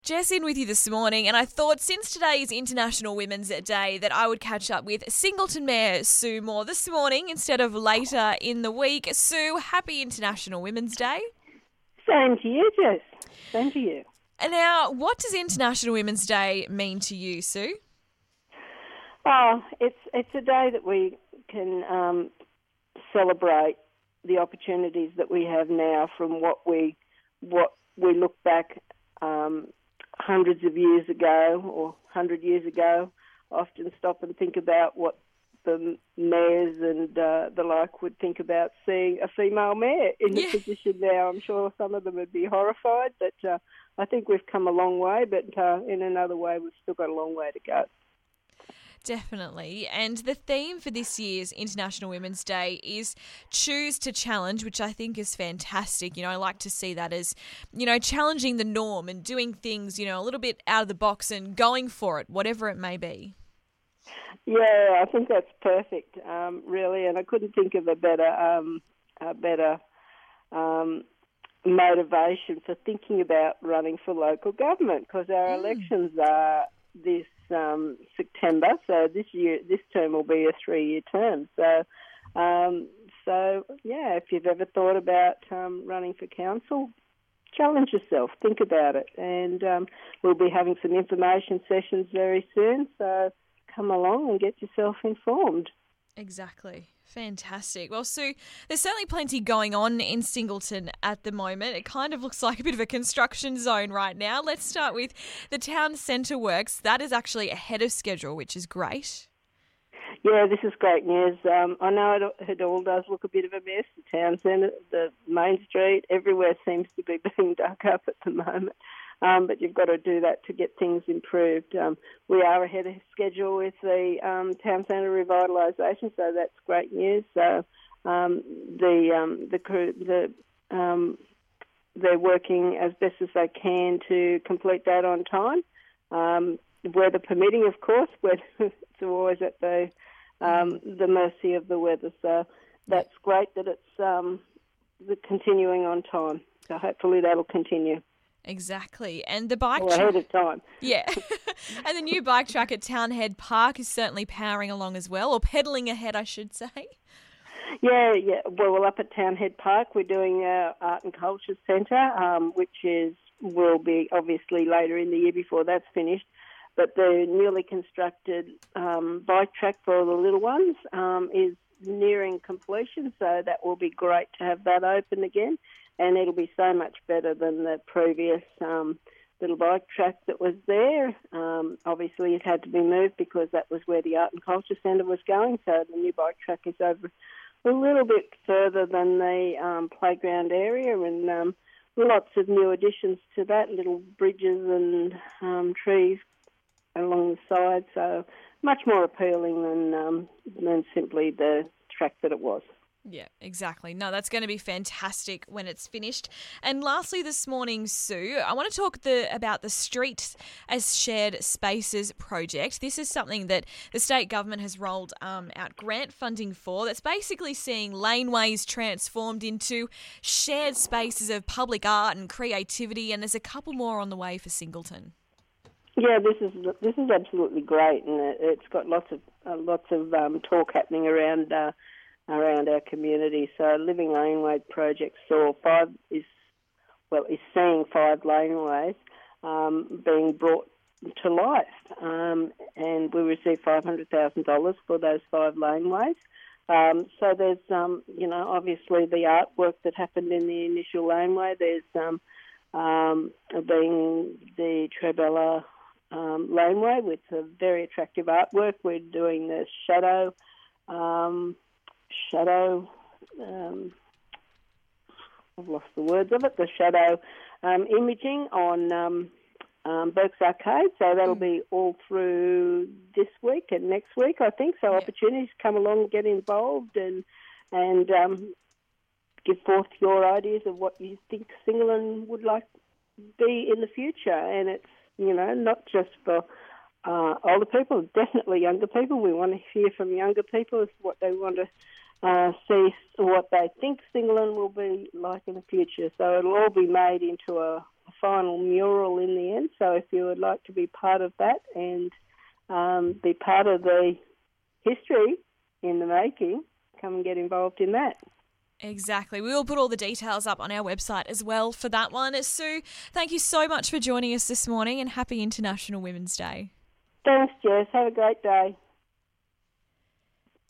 Jess in with you this morning, and I thought since today is International Women's Day that I would catch up with Singleton Mayor Sue Moore this morning instead of later in the week. Sue, happy International Women's Day. Same to you, Jess. Same to you. And now, what does International Women's Day mean to you, Sue? Oh, it's a day that we can celebrate the opportunities that we have now from what we look back hundreds of years ago or 100 years ago. Often stop and think about what the mayors and the like would think about seeing a female mayor in the position now. I'm sure some of them would be horrified, but I think we've come a long way, but in another way we've still got a long way to go. Definitely. And the theme for this year's International Women's Day is Choose to Challenge, which I think is fantastic. I like to see that as, challenging the norm and doing things, a little bit out of the box and going for it, whatever it may be. Yeah, I think that's perfect, really, and I couldn't think of a better motivation for thinking about running for local government, because our elections are this September, so this term will be a 3-year term. So if you've ever thought about running for council, challenge yourself, think about it, and we'll be having some information sessions very soon, so come along and get yourself informed. Exactly. Fantastic. Well, Sue, there's certainly plenty going on in Singleton at the moment. It kind of looks like a bit of a construction zone right now. Let's start with the town centre works. That is actually ahead of schedule, which is great. Yeah, this is great news. I know it all does look a bit of a mess. The town centre, the main street, everywhere seems to be being dug up at the moment. But you've got to do that to get things improved. We are ahead of schedule with the town centre revitalisation, so that's great news. So the crew, they're working as best as they can to complete that on time. Weather permitting, of course, it's always at the mercy of the weather. So that's great that it's continuing on time. So hopefully that'll continue. Exactly. And the bike track... ahead of time. Yeah. And the new bike track at Townhead Park is certainly powering along as well, or pedalling ahead, I should say. Yeah. Well, up at Townhead Park, we're doing our Art and Culture Centre, which will be obviously later in the year before that's finished. But the newly constructed bike track for the little ones is nearing completion, so that will be great to have that open again. And it'll be so much better than the previous little bike track that was there. Obviously, it had to be moved because that was where the Art and Culture Centre was going, so the new bike track is over a little bit further than the playground area, and lots of new additions to that, little bridges and trees along the side, so much more appealing than simply the track that it was. Yeah, exactly. No, that's going to be fantastic when it's finished. And lastly this morning, Sue, I want to talk about the Streets as Shared Spaces project. This is something that the state government has rolled out grant funding for, that's basically seeing laneways transformed into shared spaces of public art and creativity, and there's a couple more on the way for Singleton. Yeah, this is absolutely great, and it's got lots of talk happening around our community. So Living Laneway project is seeing 5 laneways being brought to life, and we received $500,000 for those 5 laneways. So there's obviously the artwork that happened in the initial laneway. There's being the Trebella laneway with a very attractive artwork. We're doing the shadow. I've lost the words of it. The shadow imaging on Burke's Arcade. So that'll be all through this week and next week, I think. So opportunities to come along, get involved, and give forth your ideas of what you think Singleton would like to be in the future. And it's not just for older people, definitely younger people. We want to hear from younger people as what they want to see, what they think Singleton will be like in the future. So it'll all be made into a final mural in the end. So if you would like to be part of that and be part of the history in the making, come and get involved in that. Exactly. We will put all the details up on our website as well for that one. Sue, thank you so much for joining us this morning, and happy International Women's Day. Thanks, Jess. Have a great day.